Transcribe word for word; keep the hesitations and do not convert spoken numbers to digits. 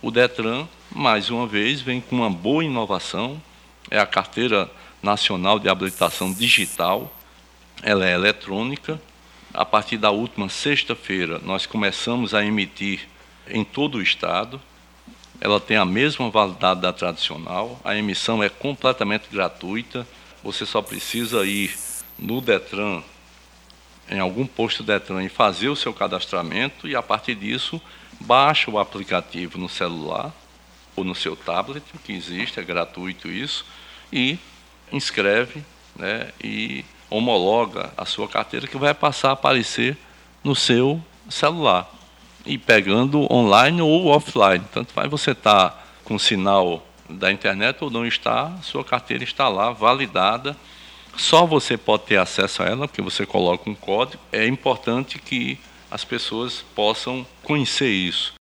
O Detran, mais uma vez, vem com uma boa inovação, é a Carteira Nacional de Habilitação Digital, ela é eletrônica. A partir da última sexta-feira, nós começamos a emitir em todo o estado. Ela tem a mesma validade da tradicional, a emissão é completamente gratuita, você só precisa ir no Detran, em algum posto Detran, e fazer o seu cadastramento, e a partir disso, baixa o aplicativo no celular ou no seu tablet, que existe, é gratuito isso, e inscreve, né, e homologa a sua carteira, que vai passar a aparecer no seu celular, e pegando online ou offline. Tanto faz você estar com sinal da internet ou não está, sua carteira está lá, validada. Só você pode ter acesso a ela, porque você coloca um código. É importante que as pessoas possam conhecer isso.